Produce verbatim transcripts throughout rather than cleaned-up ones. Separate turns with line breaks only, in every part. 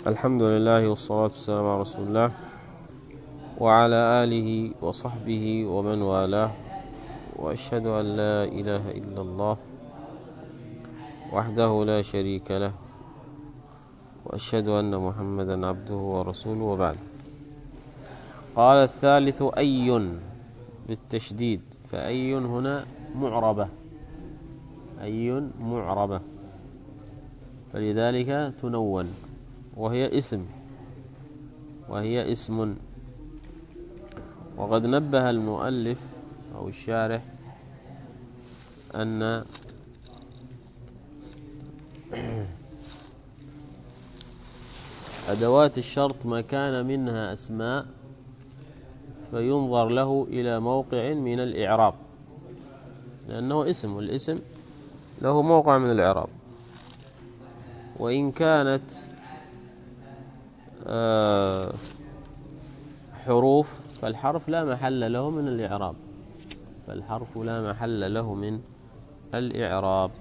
الحمد لله والصلاة والسلام على رسول الله وعلى آله وصحبه ومن والاه، وأشهد أن لا إله إلا الله وحده لا شريك له، وأشهد أن محمدا عبده ورسوله، وبعد. قال الثالث أي بالتشديد، فأي هنا معربة، أي معربة، فلذلك تنون، وهي اسم وهي اسم وقد نبه المؤلف أو الشارح أن أدوات الشرط ما كان منها أسماء فينظر له إلى موقع من الإعراب، لأنه اسم، والاسم له موقع من الإعراب. وإن كانت حروف فالحرف لا محل له من الإعراب، فالحرف لا محل له من الإعراب.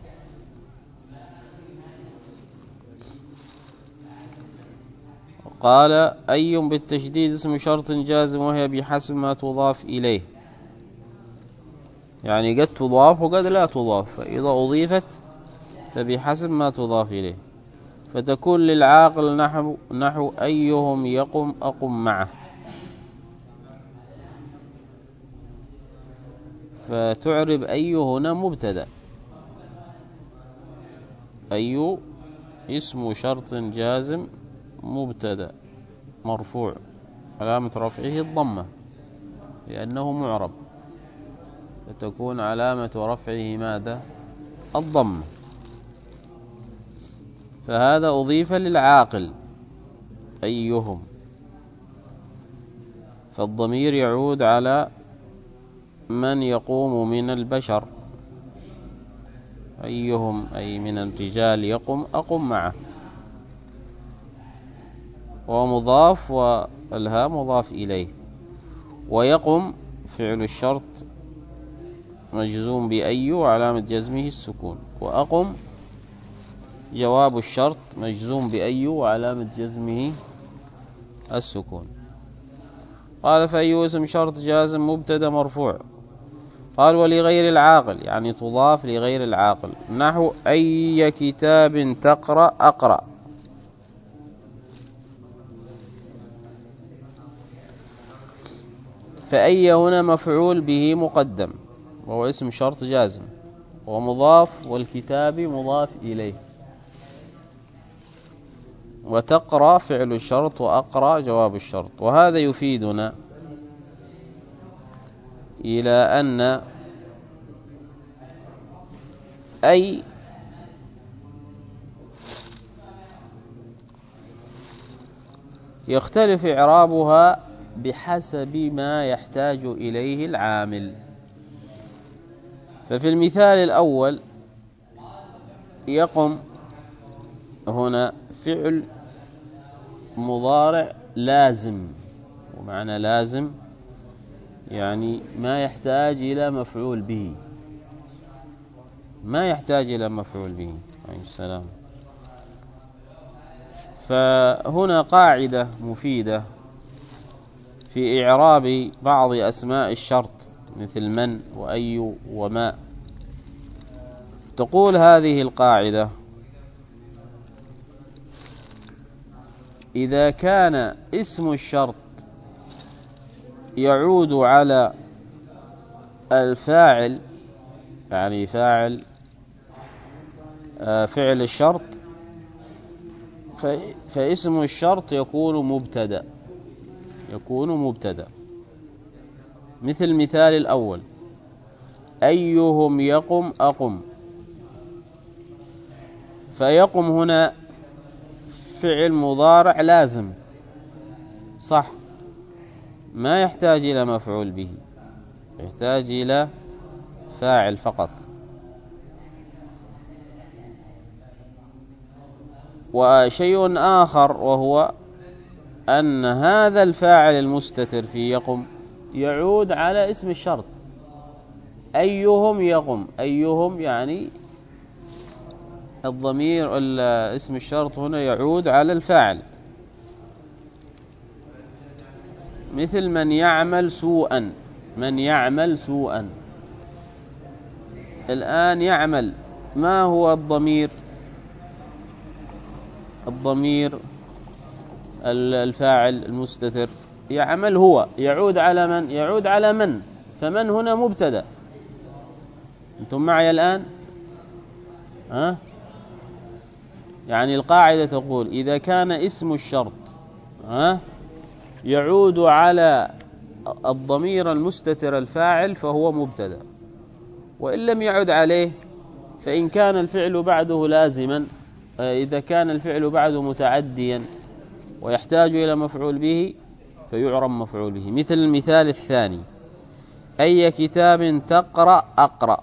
قال أي بالتشديد اسم شرط جازم، وهي بحسب ما تضاف إليه، يعني قد تضاف وقد لا تضاف، فإذا أضيفت فبحسب ما تضاف إليه، فتكون للعاقل نحو, نحو أيهم يقم أقم معه، فتعرب أي هنا مبتدأ، أي اسم شرط جازم مبتدأ مرفوع علامة رفعه الضمة لأنه معرب، فتكون علامة رفعه ماذا؟ الضمة. فهذا أضيف للعاقل أيهم، فالضمير يعود على من يقوم من البشر، أيهم أي من الرجال يقوم أقم معه، ومضاف والها مضاف إليه. ويقم فعل الشرط مجزوم بأي وعلامة جزمه السكون، وأقم جواب الشرط مجزوم بأي وعلامة جزمه السكون. قال فأي اسم شرط جازم مبتدا مرفوع. قال ولغير العاقل، يعني تضاف لغير العاقل، نحو أي كتاب تقرأ أقرأ، فأي هنا مفعول به مقدم وهو اسم شرط جازم ومضاف، والكتاب مضاف إليه، وتقرأ فعل الشرط، وأقرأ جواب الشرط. وهذا يفيدنا إلى أن أي يختلف إعرابها بحسب ما يحتاج إليه العامل. ففي المثال الأول يقم هنا فعل مضارع لازم، ومعنى لازم يعني ما يحتاج إلى مفعول به، ما يحتاج إلى مفعول به. عليه السلام. فهنا قاعدة مفيدة في إعراب بعض أسماء الشرط مثل من وأي وما. تقول هذه القاعدة: إذا كان اسم الشرط يعود على الفاعل، يعني فاعل فعل الشرط، فاسم الشرط يكون مبتدأ، يكون مبتدأ. مثل المثال الأول: أيهم يقم أقم، فيقم هنا فعل مضارع لازم، صح، ما يحتاج إلى مفعول به، يحتاج إلى فاعل فقط. وشيء آخر وهو أن هذا الفاعل المستتر في يقم يعود على اسم الشرط، أيهم يقم، أيهم يعني الضمير اسم الشرط هنا يعود على الفاعل، مثل من يعمل سوءا. من يعمل سوءا. الآن يعمل، ما هو الضمير؟ الضمير الفاعل المستتر. يعمل هو يعود على من؟ يعود على من. فمن هنا مبتدأ. أنتم معي الآن؟ ها؟ يعني القاعدة تقول إذا كان اسم الشرط ها يعود على الضمير المستتر الفاعل فهو مبتدأ، وإن لم يعد عليه فإن كان الفعل بعده لازما، إذا كان الفعل بعده متعديا ويحتاج إلى مفعول به فيعرب مفعول به. مثل المثال الثاني: أي كتاب تقرأ أقرأ.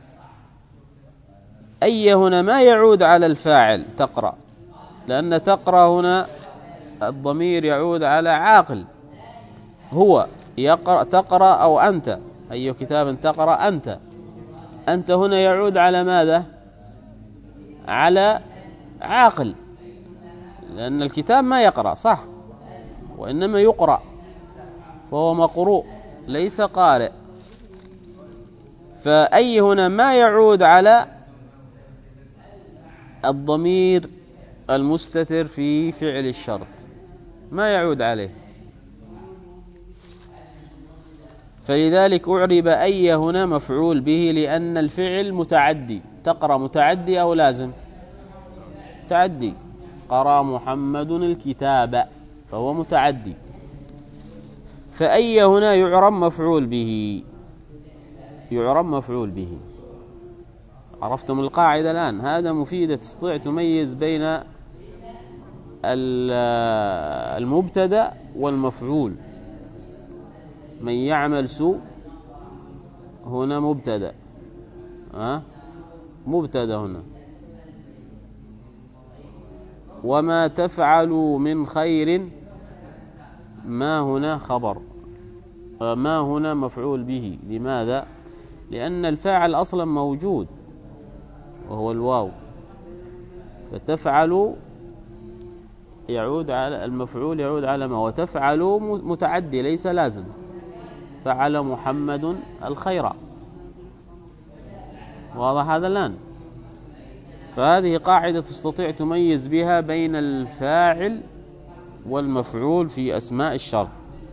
أي هنا ما يعود على الفاعل تقرأ، لأن تقرأ هنا الضمير يعود على عاقل هو يقرأ تقرأ أو أنت. أي كتاب تقرأ أنت. أنت هنا يعود على ماذا؟ على عاقل، لأن الكتاب ما يقرأ صح، وإنما يقرأ، فهو مقروء ليس قارئ. فأي هنا ما يعود على الضمير المستتر في فعل الشرط، ما يعود عليه، فلذلك أعرب أي هنا مفعول به، لأن الفعل متعدي. تقرأ متعدي أو لازم؟ متعدي. قرأ محمد الكتاب فهو متعدي، فأي هنا يعرب مفعول به. يعرب مفعول به. عرفتم القاعدة الآن؟ هذا مفيد، تستطيع تميز بين المبتدأ والمفعول. من يعمل سوء هنا مبتدأ، أه؟ مبتدأ هنا. وما تفعلوا من خير ما هنا خبر، ما هنا مفعول به. لماذا؟ لأن الفاعل أصلا موجود وهو الواو، فتفعلوا يعود على المفعول، يعود على ما، وتفعلوا متعدي ليس لازم. فعل محمد الخير. واضح هذا الآن؟ فهذه قاعدة تستطيع تميز بها بين الفاعل والمفعول في أسماء الشرط.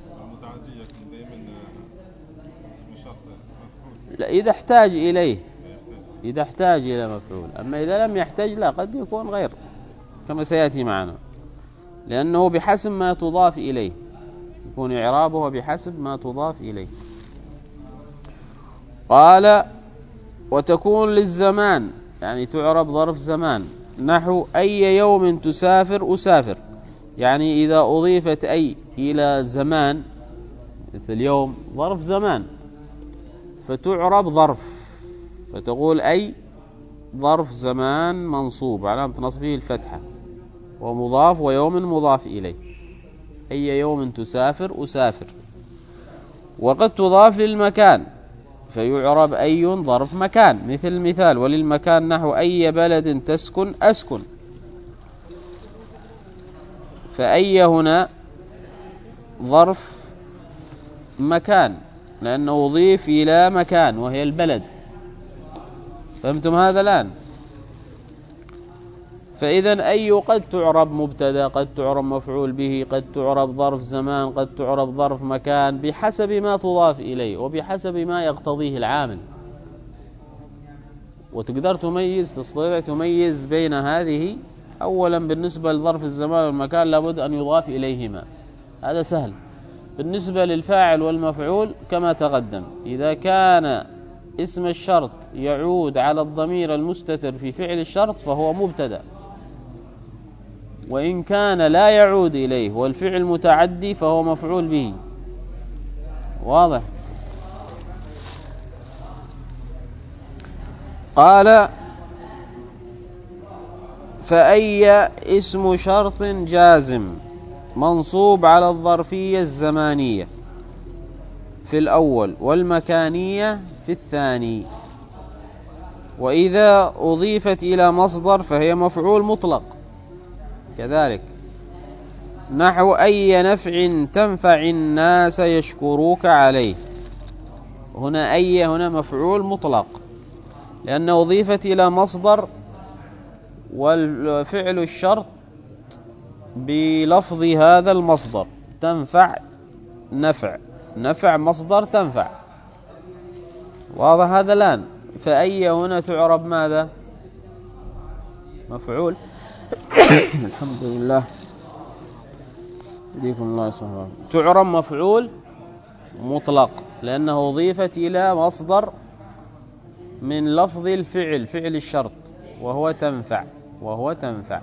لا، إذا احتاج إليه، إذا احتاج إلى مفعول. أما إذا لم يحتاج لا، قد يكون غير، كما سيأتي معنا، لأنه بحسب ما تضاف إليه، يكون إعرابه بحسب ما تضاف إليه. قال: وتكون للزمان، يعني تعرب ظرف زمان، نحو أي يوم تسافر أسافر. يعني إذا أضيفت أي إلى زمان مثل يوم ظرف زمان فتعرب ظرف، فتقول أي ظرف زمان منصوب علامة نصبه الفتحة ومضاف، ويوم مضاف إليه. أي يوم تسافر أسافر. وقد تضاف للمكان فيعرب أي ظرف مكان، مثل المثال: وللمكان نحو أي بلد تسكن أسكن. فأي هنا ظرف مكان، لأنه أضيف إلى مكان وهي البلد. فهمتم هذا الآن؟ فإذا أي قد تعرب مبتدا، قد تعرب مفعول به، قد تعرب ظرف زمان، قد تعرب ظرف مكان، بحسب ما تضاف إليه وبحسب ما يقتضيه العامل. وتقدر تميز، تستطيع تميز بين هذه. أولا بالنسبة لظرف الزمان والمكان لابد أن يضاف إليهما، هذا سهل. بالنسبة للفاعل والمفعول كما تقدم، إذا كان اسم الشرط يعود على الضمير المستتر في فعل الشرط فهو مبتدأ، وإن كان لا يعود إليه والفعل متعدي فهو مفعول به. واضح؟ قال: فأي اسم شرط جازم منصوب على الظرفية الزمانية في الأول والمكانية في الثاني، وإذا أضيفت إلى مصدر فهي مفعول مطلق كذلك، نحو أي نفع تنفع الناس يشكروك عليه. هنا أي هنا مفعول مطلق لأنه أضيفت إلى مصدر، والفعل الشرط بلفظ هذا المصدر. تنفع نفع، نفع مصدر تنفع، واضح هذا الآن. فأي هنا تعرب ماذا؟ مفعول الحمد لله يديكم الله سبحانه. تعرب مفعول مطلق لأنه أضيفت إلى مصدر من لفظ الفعل، فعل الشرط، وهو تنفع، وهو تنفع.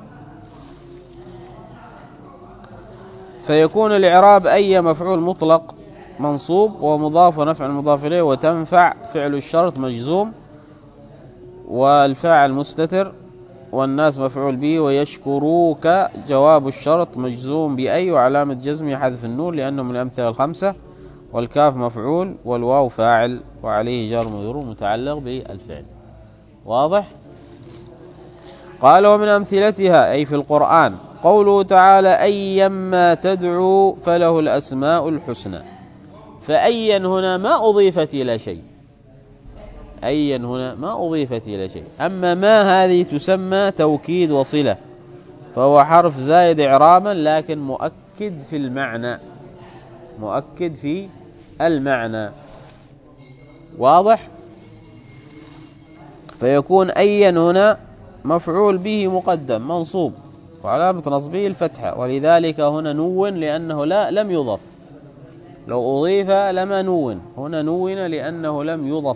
فيكون الإعراب أي مفعول مطلق منصوب ومضاف ونفع المضاف إليه، وتنفع فعل الشرط مجزوم والفاعل مستتر، والناس مفعول به، ويشكروك جواب الشرط مجزوم بأي وعلامة جزمه حذف النون لأنه من الأمثلة الخمسة، والكاف مفعول والواو فاعل وعليه جار مجرور متعلق بالفعل. واضح؟ قال ومن أمثلتها أي في القرآن قوله تعالى أيما تدعو فله الأسماء الحسنى. فأيا هنا ما أضيفت إلى شيء، أيا هنا ما أضيفت إلى شيء. أما ما هذه تسمى توكيد وصلة، فهو حرف زائد إعرابا لكن مؤكد في المعنى، مؤكد في المعنى. واضح؟ فيكون أيا هنا مفعول به مقدم منصوب وعلامة نصبه الفتحة، ولذلك هنا نون لأنه لا لم يضف. لو أضيف لما نون، هنا نون لأنه لم يضف.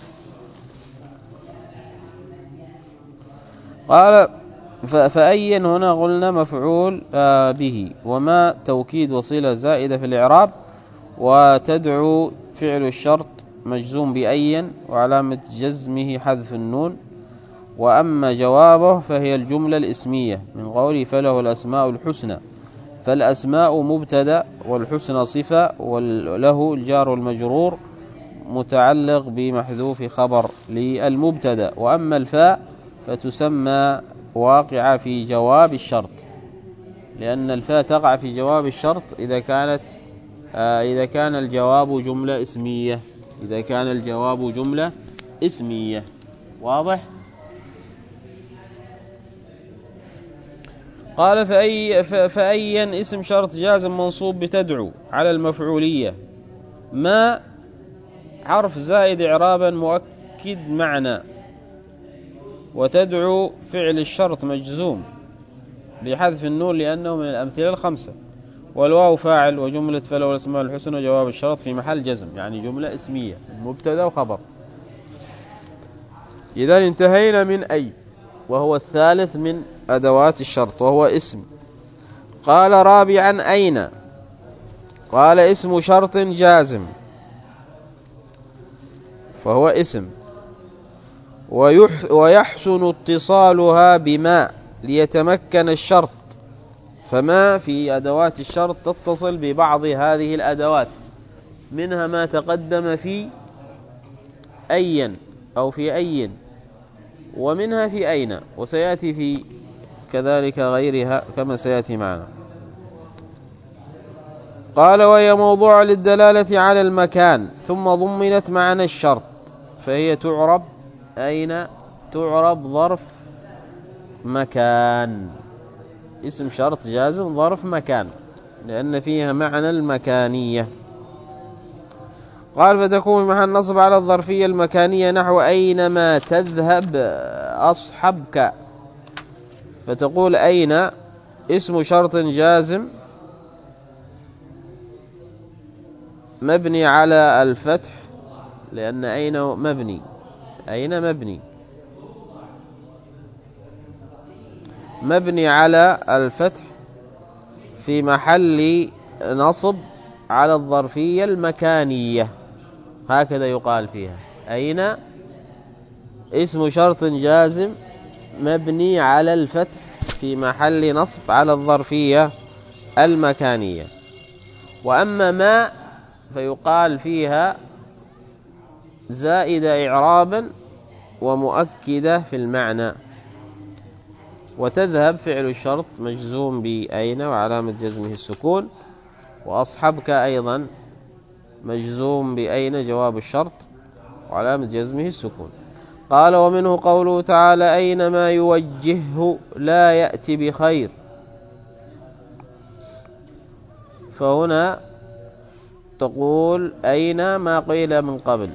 قال فأيا هنا قلنا مفعول به، وما توكيد وصلة زائدة في الإعراب، وتدعو فعل الشرط مجزوم بأيا وعلامة جزمه حذف النون. وأما جوابه فهي الجملة الإسمية من قوله فله الأسماء الحسنى، فالأسماء مبتدأ والحسنى صفة، وله الجار المجرور متعلق بمحذوف خبر للمبتدأ. وأما الفاء فتسمى واقعة في جواب الشرط، لأن الفاء تقع في جواب الشرط إذا كانت آه إذا كان الجواب جملة اسمية، إذا كان الجواب جملة اسمية. واضح؟ قال فأي فأيا اسم شرط جازم منصوب بتدعو على المفعولية، ما حرف زائد إعرابا مؤكد معنى، وتدعو فعل الشرط مجزوم بحذف النون لأنه من الأمثلة الخمسة، والواو فاعل، وجملة فله الأسماء الحسنى وجواب الشرط في محل جزم، يعني جملة اسمية مبتدا وخبر. إذا انتهينا من أي، وهو الثالث من أدوات الشرط وهو اسم. قال رابعا أين. قال اسم شرط جازم فهو اسم، ويحسن اتصالها بما ليتمكن الشرط، فما في أدوات الشرط تتصل ببعض هذه الأدوات، منها ما تقدم في أين أو في أين، ومنها في أين، وسيأتي في كذلك غيرها كما سيأتي معنا. قال وهي موضوع للدلالة على المكان ثم ضمنت معنى الشرط، فهي تعرب أين، تعرب ظرف مكان. اسم شرط جازم ظرف مكان لأن فيها معنى المكانية. قال فتكون محل نصب على الظرفية المكانية نحو أينما تذهب أصحبك، فتقول أين اسم شرط جازم مبني على الفتح لأن أين مبني، أين مبني مبني على الفتح في محل نصب على الظرفية المكانية، هكذا يقال فيها أين اسم شرط جازم مبني على الفتح في محل نصب على الظرفية المكانية. وأما ما فيقال فيها زائدة إعرابا ومؤكدة في المعنى. وتذهب فعل الشرط مجزوم بأين وعلامة جزمه السكون، وأصحبك أيضا مجزوم بأين جواب الشرط وعلامة جزمه السكون. قال ومنه قوله تعالى أينما يوجهه لا يأتي بخير، فهنا تقول أين ما قيل من قبل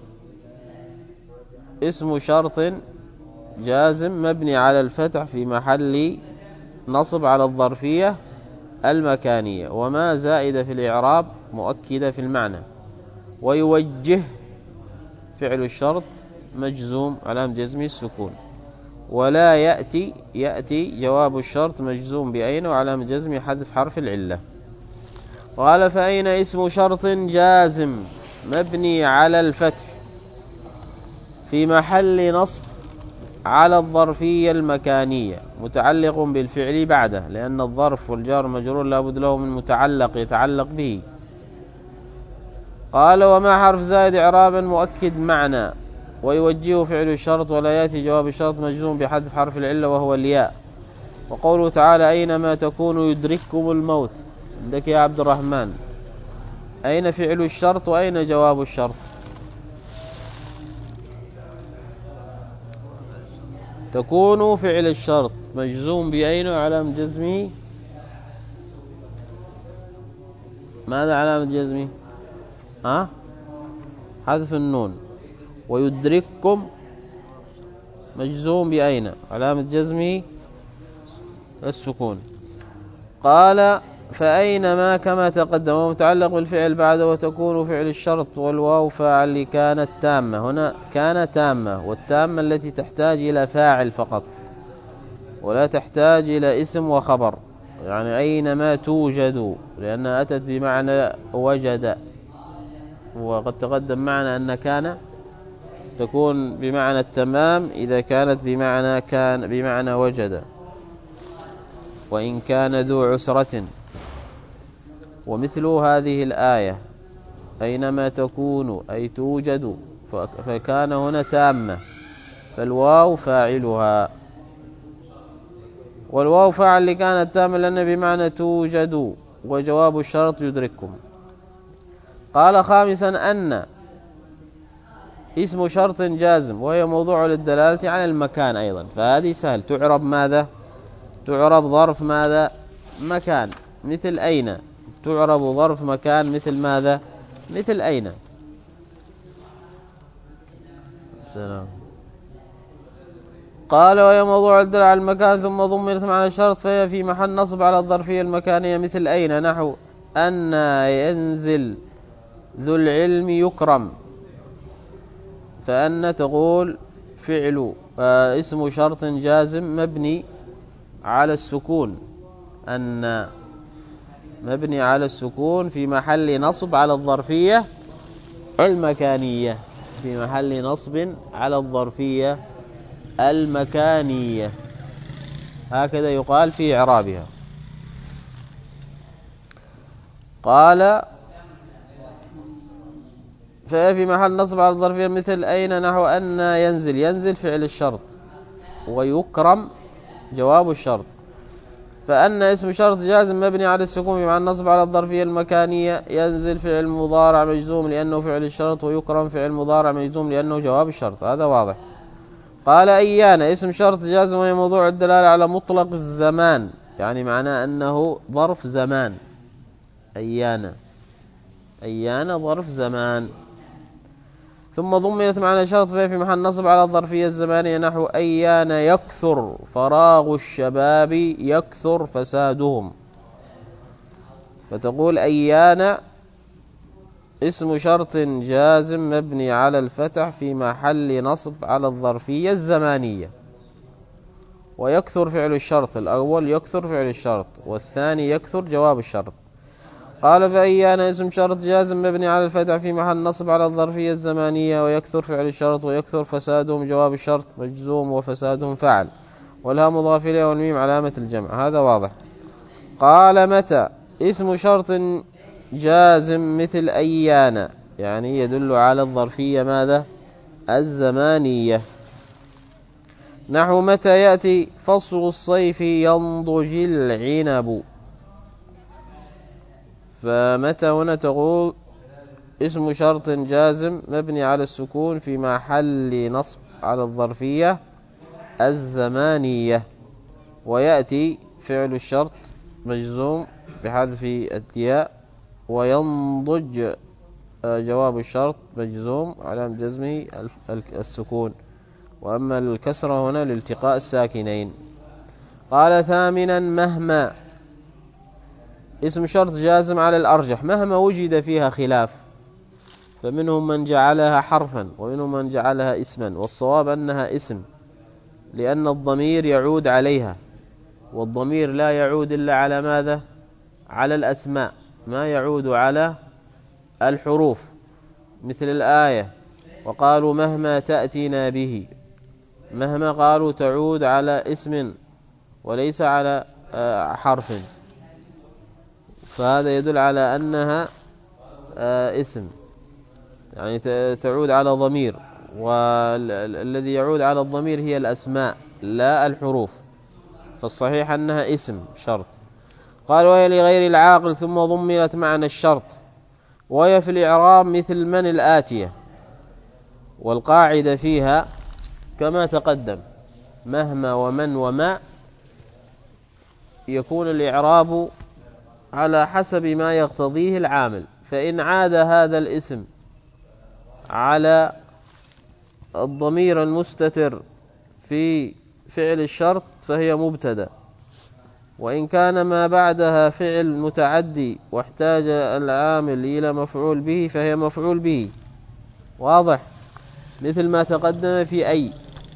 اسم شرط جازم مبني على الفتح في محل نصب على الظرفية المكانية، وما زائدة في الإعراب مؤكدة في المعنى. ويوجه فعل الشرط مجزوم علامة جزمه السكون. ولا يأتي يأتي جواب الشرط مجزوم بأين وعلامة جزمه حذف حرف العلة. قال فأين اسم شرط جازم مبني على الفتح في محل نصب على الظرفية المكانية متعلق بالفعل بعده، لأن الظرف والجار مجرور لابد له من متعلق يتعلق به. قال وما حرف زائد إعرابا مؤكد معنى. ويوجهه فعل الشرط ولا يأتي جواب الشرط مجزوم بحذف حرف العلة وهو الياء. وقوله تعالى أينما تكونوا يدرككم الموت، عندك يا عبد الرحمن أين فعل الشرط وأين جواب الشرط؟ تكون فعل الشرط مجزوم بأين وعلامة جزمه ماذا علامة جزمه؟ ها؟ حذف النون. ويدرككم مجزوم بأين علامة جزمه السكون. قال فأينما كما تقدم ومتعلق بالفعل بعده وتكون فعل الشرط والواو فاعل كانت تامة. هنا كانت تامة، والتامة التي تحتاج إلى فاعل فقط ولا تحتاج إلى اسم وخبر، يعني أينما توجد لأنها أتت بمعنى وجد، وقد تقدم معنا أن كان تكون بمعنى التمام إذا كانت بمعنى كان بمعنى وجد، وإن كان ذو عسرة. ومثل هذه الآية أينما تكون أي توجد، فكان هنا تامة فالواو فاعلها، والواو فاعل لكانت تامة لأن بمعنى توجد، وجواب الشرط يدرككم. قال خامسا أن اسم شرط جازم وهي موضوع للدلالة على المكان أيضا، فهذه سهل تعرب ماذا؟ تعرب ظرف ماذا؟ مكان، مثل أين. تعرب ظرف مكان مثل ماذا؟ مثل أين. السلام. قال وهي موضوع الدلالة على المكان ثم ضمنت معنى الشرط فهي في محل نصب على الظرفية المكانية مثل أين، نحو أن ينزل ذو العلم يكرم. فأن تقول فعل اسم شرط جازم مبني على السكون، أن مبني على السكون في محل نصب على الظرفية المكانية، في محل نصب على الظرفية المكانية، هكذا يقال في إعرابها. قال فهي في محل نصب على الظرفية مثل أين، نحو أن ينزل. ينزل فعل الشرط ويكرم جواب الشرط. فأن اسم شرط جازم مبني على السكون مع النصب على الظرفية المكانية. ينزل فعل مضارع مجزوم لأنه فعل الشرط، ويكرم فعل مضارع مجزوم لأنه جواب الشرط، هذا واضح. قال أيان اسم شرط جازم وهي موضوع الدلالة على مطلق الزمان، يعني معناه أنه ظرف زمان. أيان أيان ظرف زمان. ثم ضمنت معنى شرط فهي في محل نصب على الظرفية الزمانية، نحو أيان يكثر فراغ الشباب يكثر فسادهم. فتقول أيان اسم شرط جازم مبني على الفتح في محل نصب على الظرفية الزمانية. ويكثر فعل الشرط، الأول يكثر فعل الشرط والثاني يكثر جواب الشرط. قال فأيان اسم شرط جازم مبني على الفتح في محل نصب على الظرفية الزمانية. ويكثر فعل الشرط ويكثر فسادهم جواب الشرط مجزوم وفسادهم فعل، والها مضاف إليه والميم علامة الجمع، هذا واضح. قال متى اسم شرط جازم مثل أيان، يعني يدل على الظرفية ماذا؟ الزمانية. نحو متى يأتي فصل الصيف ينضج العنب. فمتى هنا تقول اسم شرط جازم مبني على السكون في محل نصب على الظرفية الزمانية، ويأتي فعل الشرط مجزوم بحذف الياء، وينضج جواب الشرط مجزوم على جزمه السكون، وأما الكسرة هنا لالتقاء الساكنين. قال ثامنا مهما اسم شرط جازم على الأرجح مهما وجد فيها خلاف، فمنهم من جعلها حرفا ومنهم من جعلها اسما، والصواب أنها اسم لأن الضمير يعود عليها، والضمير لا يعود إلا على ماذا؟ على الأسماء، ما يعود على الحروف، مثل الآية وقالوا مهما تأتينا به، مهما قالوا تعود على اسم وليس على حرف، فهذا يدل على أنها اسم، يعني تعود على ضمير، والذي يعود على الضمير هي الأسماء لا الحروف، فالصحيح أنها اسم شرط. قال وهي لغير العاقل ثم ضمنت معنى الشرط، وهي في الإعراب مثل من الآتية، والقاعدة فيها كما تقدم مهما ومن وما يكون الإعراب على حسب ما يقتضيه العامل، فإن عاد هذا الاسم على الضمير المستتر في فعل الشرط فهي مبتدأ، وإن كان ما بعدها فعل متعدي واحتاج العامل إلى مفعول به فهي مفعول به، واضح؟ مثل ما تقدم في أي.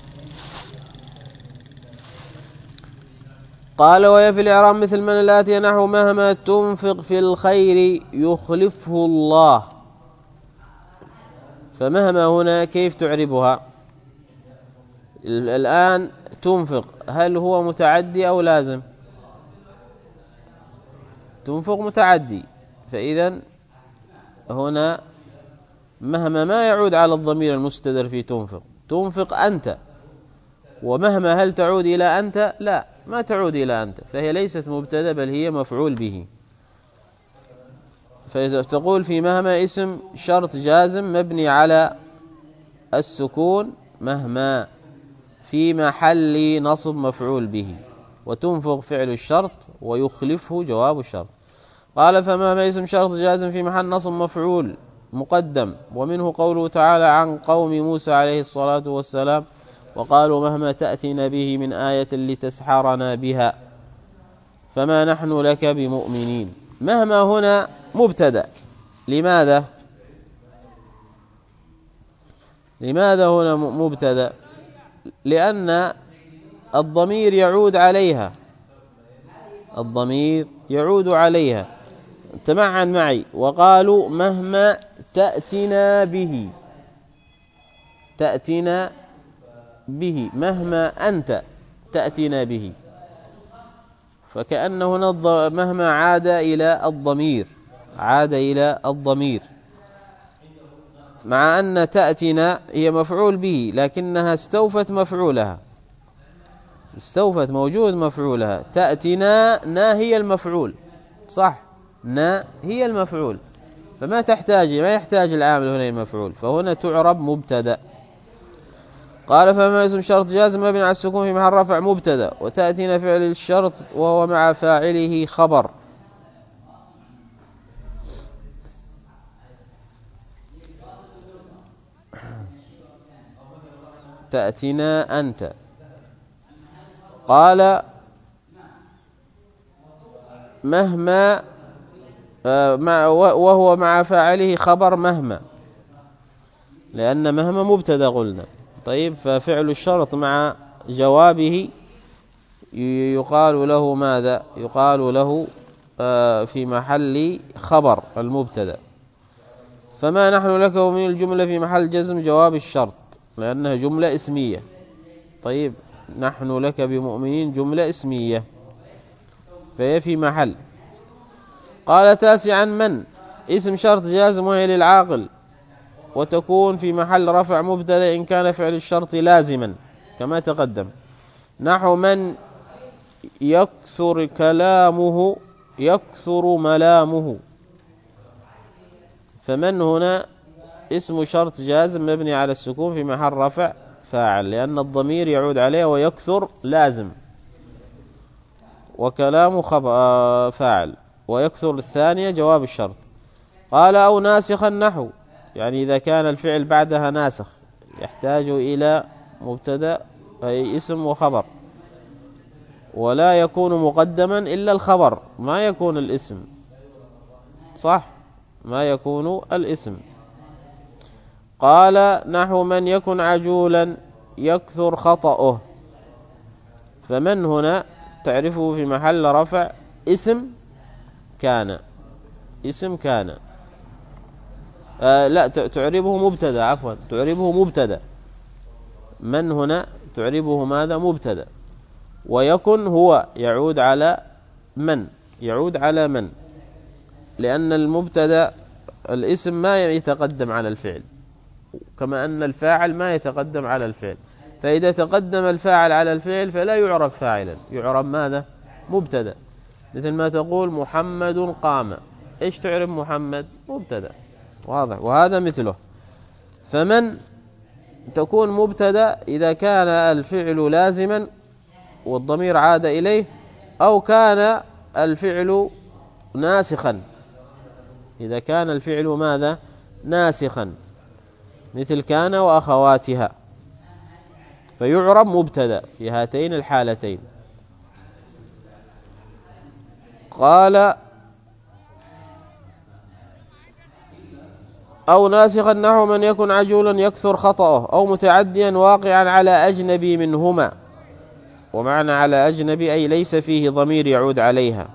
قال وهي في الإعراب مثل من الآتي نحو مهما تنفق في الخير يخلفه الله. فمهما هنا كيف تعربها؟ الآن تنفق هل هو متعدي أو لازم؟ تنفق متعدي، فإذا هنا مهما ما يعود على الضمير المستتر في تنفق، تنفق أنت، ومهما هل تعود إلى أنت؟ لا، ما تعود إلى أنت، فهي ليست مبتدأ بل هي مفعول به. فتقول في مهما اسم شرط جازم مبني على السكون مهما في محل نصب مفعول به، وتنفق فعل الشرط ويخلفه جواب الشرط. قال فمهما اسم شرط جازم في محل نصب مفعول مقدم، ومنه قوله تعالى عن قوم موسى عليه الصلاة والسلام وقالوا مهما تأتينا به من آية لتسحرنا بها فما نحن لك بمؤمنين. مهما هنا مبتدأ، لماذا؟ لماذا هنا مبتدأ؟ لأن الضمير يعود عليها، الضمير يعود عليها. تمعن معي، وقالوا مهما تأتنا به، تأتنا به مهما أنت تأتينا به، فكأن هنا مهما عاد إلى الضمير، عاد إلى الضمير، مع أن تأتينا هي مفعول به لكنها استوفت مفعولها، استوفت موجود مفعولها. تأتينا نا هي المفعول، صح، نا هي المفعول، فما تحتاج ما يحتاج العامل هنا المفعول، فهنا تعرب مبتدأ. قال فما اسم شرط جازم مبني على السكون في محل رفع مبتدأ، وتأتينا فعل الشرط وهو مع فاعله خبر. تأتينا أنت. قال مهما وهو مع فاعله خبر مهما، لأن مهما مبتدأ قلنا. طيب، ففعل الشرط مع جوابه يقال له ماذا؟ يقال له في محل خبر المبتدأ. فما نحن لك من الجملة في محل جزم جواب الشرط لأنها جملة اسمية. طيب، نحن لك بمؤمنين جملة اسمية فهي في محل. قال تاسعا من اسم شرط جازم وهي للعاقل، وتكون في محل رفع مبتدأ إن كان فعل الشرط لازما كما تقدم. نحو من يكثر كلامه يكثر ملامه. فمن هنا اسم شرط جازم مبني على السكون في محل رفع فاعل، لأن الضمير يعود عليه، ويكثر لازم، وكلامه فاعل، ويكثر الثانية جواب الشرط. قال أو ناسخا نحو، يعني إذا كان الفعل بعدها ناسخ يحتاج إلى مبتدأ أي اسم وخبر، ولا يكون مقدما إلا الخبر، ما يكون الاسم، صح، ما يكون الاسم. قال نحو من يكن عجولا يكثر خطأه. فمن هنا تعرفه في محل رفع اسم كان، اسم كان آه لا تعربه مبتدا، عفوا تعربه مبتدا. من هنا تعربه ماذا؟ مبتدا. ويكن هو يعود على من، يعود على من، لأن المبتدا الاسم ما يتقدم على الفعل، كما أن الفاعل ما يتقدم على الفعل. فإذا تقدم الفاعل على الفعل فلا يعرف فاعلا، يعرف ماذا؟ مبتدا. مثل ما تقول محمد قام، إيش تعرف محمد؟ مبتدا، واضح. وهذا مثله. فمن تكون مبتدا إذا كان الفعل لازما والضمير عاد إليه، أو كان الفعل ناسخا، إذا كان الفعل ماذا؟ ناسخا، مثل كان وأخواتها، فيعرب مبتدا في هاتين الحالتين. قال أو ناسخا نحو من يكن عجولا يكثر خطأه، أو متعديا واقعا على أجنبي منهما. ومعنى على أجنبي أي ليس فيه ضمير يعود عليها،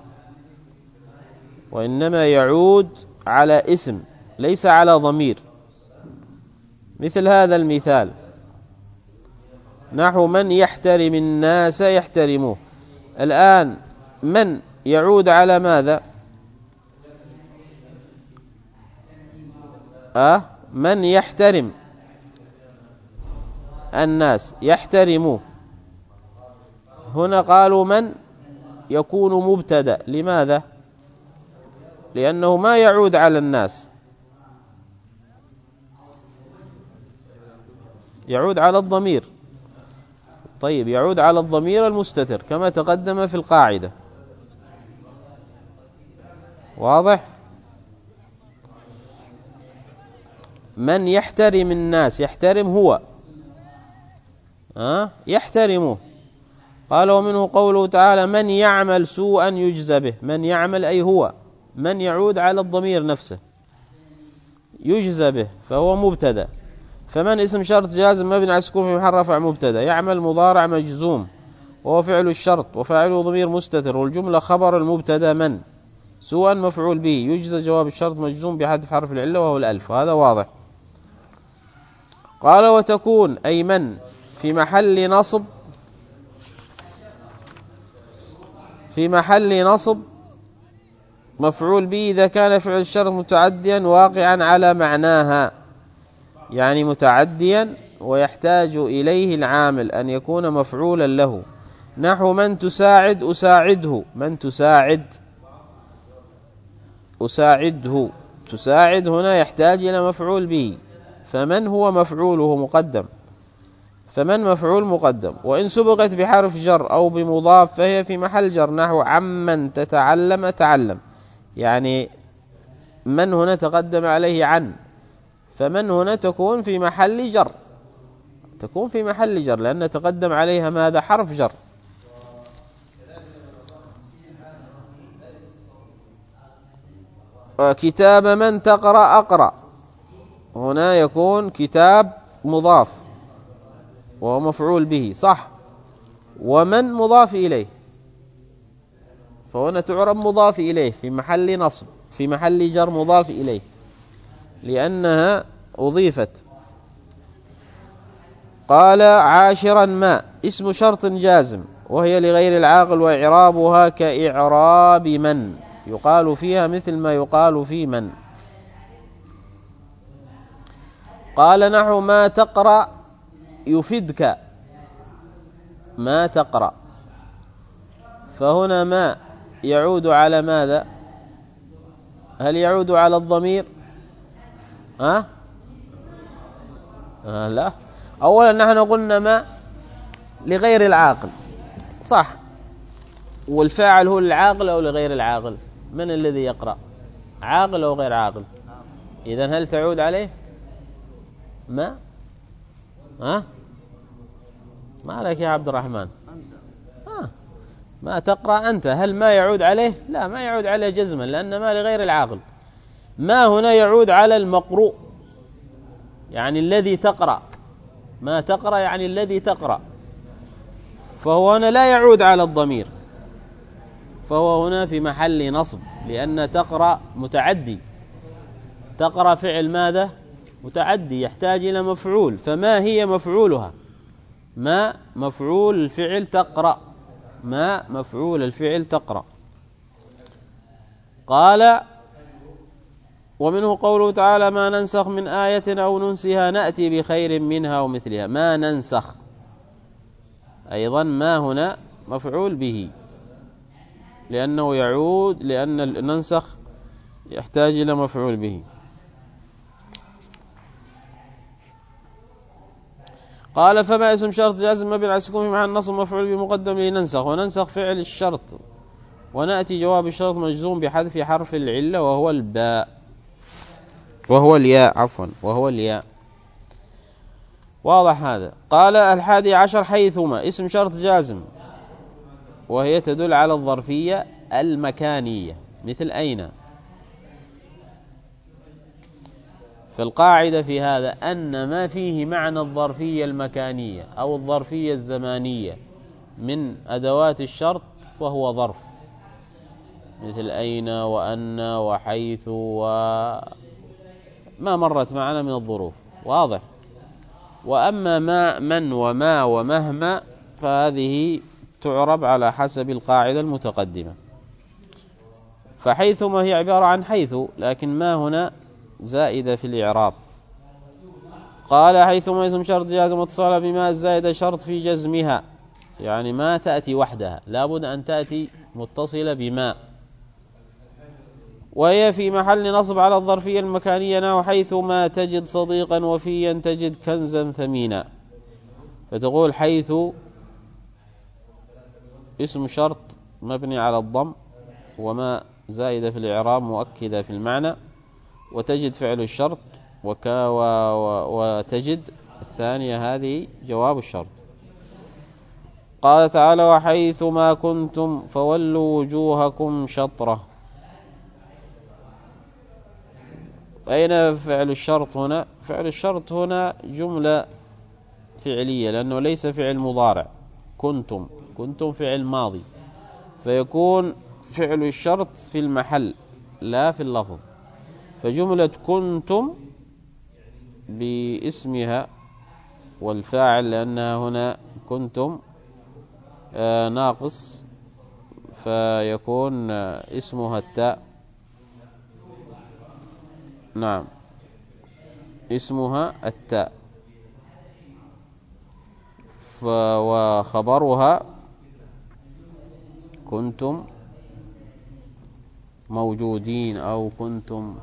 وإنما يعود على اسم ليس على ضمير. مثل هذا المثال نحو من يحترم الناس يحترموه. الآن من يعود على ماذا؟ أه من يحترم الناس يحترموه. هنا قالوا من يكون مبتدأ، لماذا؟ لأنه ما يعود على الناس، يعود على الضمير. طيب يعود على الضمير المستتر كما تقدم في القاعدة، واضح؟ من يحترم الناس، يحترم هو أه؟ يحترمه. قال ومنه قوله تعالى من يعمل سوءا يجزى به. من يعمل أي هو، من يعود على الضمير نفسه، يجزى به فهو مبتدا. فمن اسم شرط جازم مبني على السكون في محل رفع مبتدا. يعمل مضارع مجزوم وهو فعل الشرط وفاعله ضمير مستتر، والجملة خبر المبتدا من. سوءا مفعول به، يجزى جواب الشرط مجزوم بحذف حرف العلة وهو الألف، وهذا واضح. قال وتكون أي من في محل نصب، في محل نصب مفعول به إذا كان فعل الشرط متعديا واقعا على معناها، يعني متعديا ويحتاج إليه العامل أن يكون مفعولا له. نحو من تساعد أساعده. من تساعد أساعده. تساعد هنا يحتاج إلى مفعول به، فمن هو مفعوله مقدم، فمن مفعول مقدم. وإن سبقت بحرف جر أو بمضاف فهي في محل جر. نحو عمن تتعلم تعلم، يعني من هنا تقدم عليه عن، فمن هنا تكون في محل جر، تكون في محل جر لأن تقدم عليها ماذا؟ حرف جر. كتاب من تقرأ أقرأ، هنا يكون كتاب مضاف وهو مفعول به، صح، ومن مضاف إليه، فهنا تعرب مضاف إليه في محل نصب، في محل جر مضاف إليه لأنها أضيفت. قال عاشرا ما اسم شرط جازم وهي لغير العاقل، وإعرابها كإعراب من، يقال فيها مثل ما يقال في من. قال نحو ما تقرأ يفيدك. ما تقرأ، فهنا ما يعود على ماذا؟ هل يعود على الضمير؟ ها؟ آه لا. أولا نحن قلنا ما لغير العاقل، صح؟ والفاعل هو العاقل أو لغير العاقل؟ من الذي يقرأ؟ عاقل أو غير عاقل؟ إذن هل تعود عليه ما؟ ها؟ ما لك يا عبد الرحمن؟ ها؟ ما تقرأ أنت، هل ما يعود عليه؟ لا، ما يعود عليه جزما، لأن ما لغير العاقل. ما هنا يعود على المقروء، يعني الذي تقرأ. ما تقرأ يعني الذي تقرأ، فهو هنا لا يعود على الضمير، فهو هنا في محل نصب، لأن تقرأ متعدي. تقرأ فعل ماذا؟ متعدي، يحتاج إلى مفعول، فما هي مفعولها؟ ما مفعول الفعل تقرأ، ما مفعول الفعل تقرأ. قال: ومنه قوله تعالى: ما ننسخ من آية أو ننسها نأتي بخير منها ومثلها. ما ننسخ، أيضا ما هنا مفعول به، لأنه يعود، لأن ننسخ يحتاج إلى مفعول به. قال: فما اسم شرط جازم مبني على السكون في محل النصب مفعول به مقدم لننسخ. وننسخ فعل الشرط، ونأتي جواب الشرط مجزوم بحذف حرف العلة وهو الباء، وهو الياء عفوا وهو الياء. واضح هذا؟ قال: الحادي عشر حيثما اسم شرط جازم، وهي تدل على الظرفية المكانية، مثل أين. فالقاعدة في هذا أن ما فيه معنى الظرفية المكانية أو الظرفية الزمانية من أدوات الشرط فهو ظرف، مثل أين وأن وحيث وما مرت معنا من الظروف. واضح؟ وأما ما من وما ومهما فهذه تعرب على حسب القاعدة المتقدمة. فحيثما هي عبارة عن حيث، لكن ما هنا زائدة في الإعراب. قال: حيثما اسم شرط جازم واتصال بما الزائدة شرط في جزمها، يعني ما تأتي وحدها، لابد أن تأتي متصلة بما، وهي في محل نصب على الظرفية المكانية، نحو حيثما تجد صديقا وفيا تجد كنزا ثمينا. فتقول حيث اسم شرط مبني على الضم، وما زائدة في الإعراب مؤكدة في المعنى، وتجد فعل الشرط، وكا و و وتجد الثانية هذه جواب الشرط. قال تعالى: وحيث ما كنتم فولوا وجوهكم شطرة. أين فعل الشرط هنا؟ فعل الشرط هنا جملة فعلية، لأنه ليس فعل مضارع. كنتم كنتم فعل ماضي، فيكون فعل الشرط في المحل لا في اللفظ. فجملة كنتم باسمها والفاعل، لأنها هنا كنتم آه ناقص، فيكون آه اسمها التاء. نعم، اسمها التاء. وخبرها كنتم موجودين أو كنتم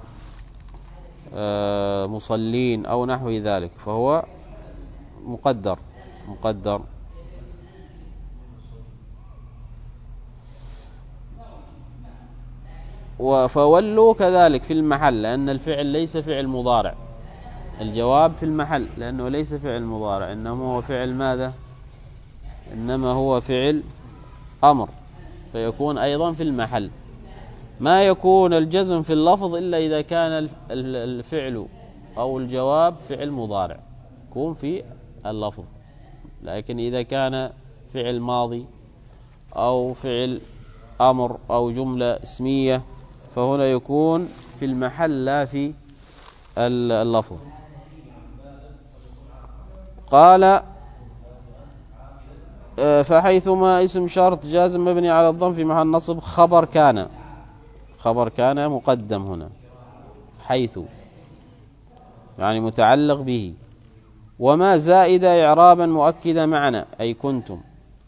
آه مصلين أو نحو ذلك، فهو مقدر مقدر وفولوا كذلك في المحل، لأن الفعل ليس فعل مضارع. الجواب في المحل لأنه ليس فعل مضارع، إنما هو فعل ماذا؟ إنما هو فعل أمر، فيكون أيضا في المحل. ما يكون الجزم في اللفظ إلا إذا كان الفعل أو الجواب فعل مضارع، يكون في اللفظ. لكن إذا كان فعل ماضي أو فعل أمر أو جملة اسمية فهنا يكون في المحل لا في اللفظ. قال: فحيثما اسم شرط جازم مبني على الضم في محل نصب خبر كان. خبر كان مقدم هنا، حيث يعني متعلق به. وما زائدة إعرابا مؤكدة معنى، أي كنتم.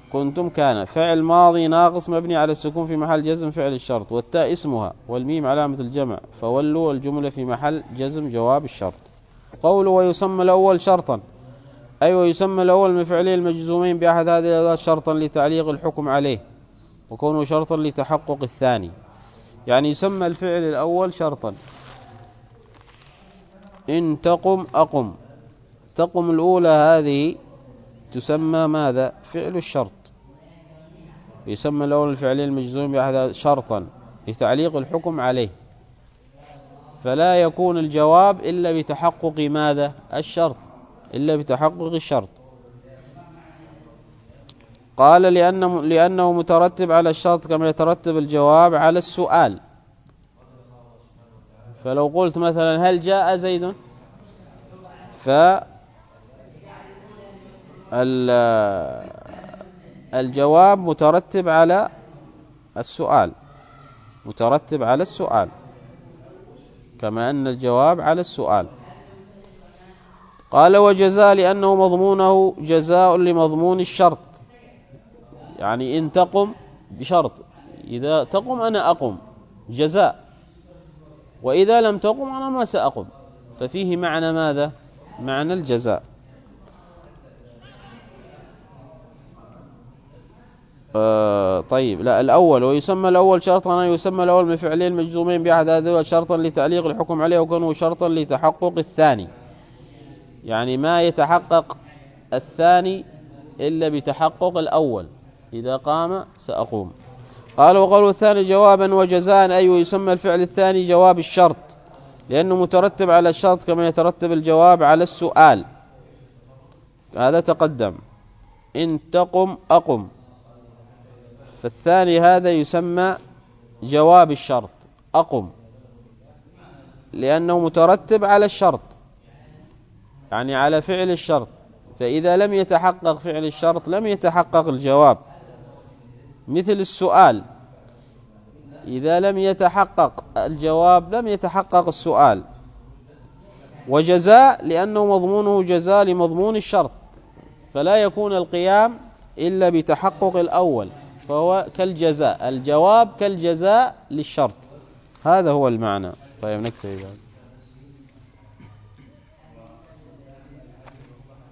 كنتم كان. فعل ماضي ناقص مبني على السكون في محل جزم فعل الشرط، والتاء اسمها والميم علامة الجمع، فولوا الجملة في محل جزم جواب الشرط. قوله ويسمى الأول شرطا، أي ويسمى الأول من فعليه المجزومين بأحد هذه الأدوات شرطا لتعليق الحكم عليه، وكونه شرطا لتحقق الثاني. يعني يسمى الفعل الأول شرطا. إن تقم أقم، تقم الأولى هذه تسمى ماذا؟ فعل الشرط. يسمى الأول الفعلين المجزوم بأحد شرطا لتعليق الحكم عليه، فلا يكون الجواب إلا بتحقق ماذا؟ الشرط، إلا بتحقق الشرط. قال لأنه, لأنه مترتب على الشرط كما يترتب الجواب على السؤال. فلو قلت مثلا هل جاء زيد، فالجواب مترتب على السؤال، مترتب على السؤال كما أن الجواب على السؤال. قال وجزاء لأنه مضمونه جزاء لمضمون الشرط، يعني إن تقم بشرط، إذا تقم أنا أقم جزاء، وإذا لم تقم أنا ما سأقم، ففيه معنى ماذا؟ معنى الجزاء. آه طيب لا الأول ويسمى الأول شرطا، يسمى الأول من فعلين مجزومين بأحد هذول شرطا لتعليق الحكم عليه، وكونه شرطا لتحقق الثاني، يعني ما يتحقق الثاني إلا بتحقق الأول، إذا قام سأقوم. قال وقالوا الثاني جوابا وجزاء، أي ويسمى الفعل الثاني جواب الشرط لأنه مترتب على الشرط كما يترتب الجواب على السؤال. هذا تقدم. إن تقم أقم، فالثاني هذا يسمى جواب الشرط أقم، لأنه مترتب على الشرط، يعني على فعل الشرط، فإذا لم يتحقق فعل الشرط لم يتحقق الجواب. مثل السؤال، إذا لم يتحقق الجواب لم يتحقق السؤال. وجزاء لأنه مضمونه جزاء لمضمون الشرط، فلا يكون القيام إلا بتحقق الأول، فهو كالجزاء، الجواب كالجزاء للشرط. هذا هو المعنى. طيب نكتفي بهذا.